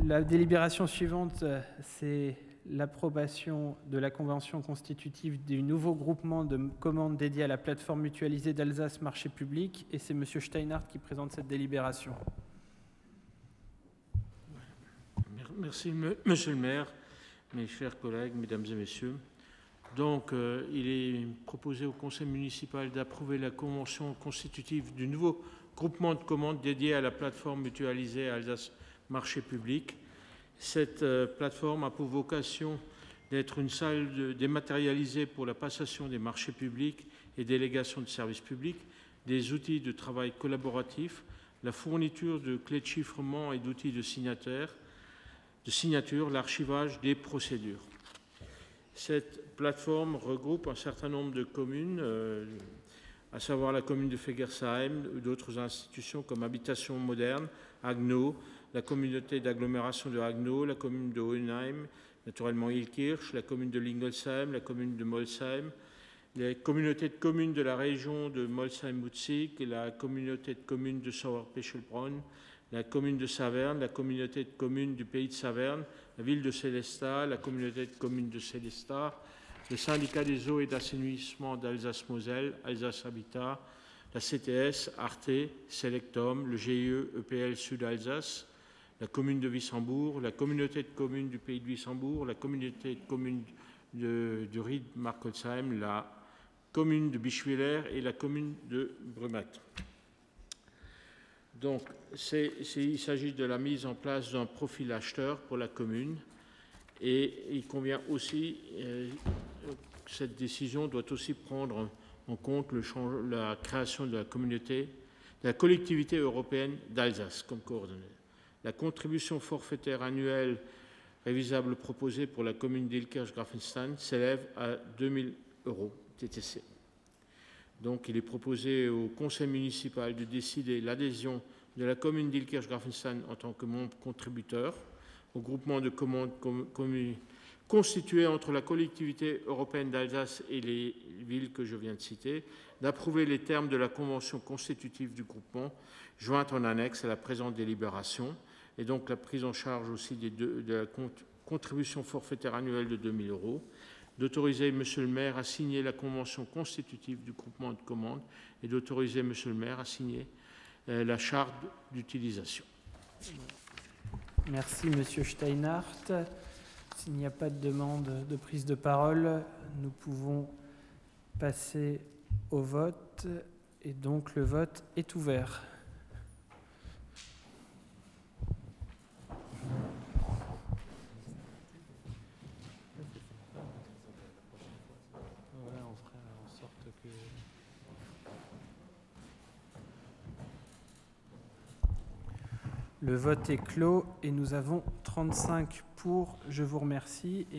La délibération suivante, c'est l'approbation de la convention constitutive du nouveau groupement de commandes dédié à la plateforme mutualisée d'Alsace Marché Public. Et c'est M. Steinhardt qui présente cette délibération. Merci, Monsieur le maire, mes chers collègues, mesdames et messieurs. Donc, il est proposé au conseil municipal d'approuver la convention constitutive du nouveau groupement de commandes dédié à la plateforme mutualisée Alsace Marché Public. Cette plateforme a pour vocation d'être une salle dématérialisée pour la passation des marchés publics et délégation de services publics, des outils de travail collaboratif, la fourniture de clés de chiffrement et d'outils de signature, l'archivage des procédures. Cette plateforme regroupe un certain nombre de communes, à savoir la commune de Fegersheim, d'autres institutions comme Habitation Moderne, Haguenau, la communauté d'agglomération de Haguenau, la commune de Hohenheim, naturellement Illkirch, la commune de Lingolsheim, la commune de Molsheim, les communautés de communes de la région de Molsheim-Mutzig, la communauté de communes de Sauer-Pechelbronn, la commune de Saverne, la communauté de communes du pays de Saverne, la ville de Sélestat, la communauté de communes de Sélestat, le syndicat des eaux et d'assainissement d'Alsace-Moselle, Alsace Habitat, la CTS, Arte, Selectum, le GIE EPL Sud-Alsace, la commune de Wissembourg, la communauté de communes du pays de Wissembourg, la communauté de communes de Ried-Markolsheim, la commune de Bischwiller et la commune de Brumath. Donc, il s'agit de la mise en place d'un profil acheteur pour la commune et il convient aussi, cette décision doit aussi prendre en compte la création de la collectivité européenne d'Alsace comme coordonnée. La contribution forfaitaire annuelle révisable proposée pour la commune d'Illkirch-Grafenstein s'élève à 2 000 € TTC. Donc, il est proposé au conseil municipal de décider l'adhésion de la commune d'Illkirch-Grafenstein en tant que membre contributeur au groupement de commandes constitué entre la collectivité européenne d'Alsace et les villes que je viens de citer, d'approuver les termes de la convention constitutive du groupement, jointe en annexe à la présente délibération, et donc la prise en charge aussi de la contribution forfaitaire annuelle de 2 000 €, d'autoriser Monsieur le maire à signer la convention constitutive du groupement de commandes et d'autoriser Monsieur le maire à signer la charte d'utilisation. Merci Monsieur Steinhardt. S'il n'y a pas de demande de prise de parole, nous pouvons passer au vote et donc le vote est ouvert. Le vote est clos et nous avons 35 pour. Je vous remercie.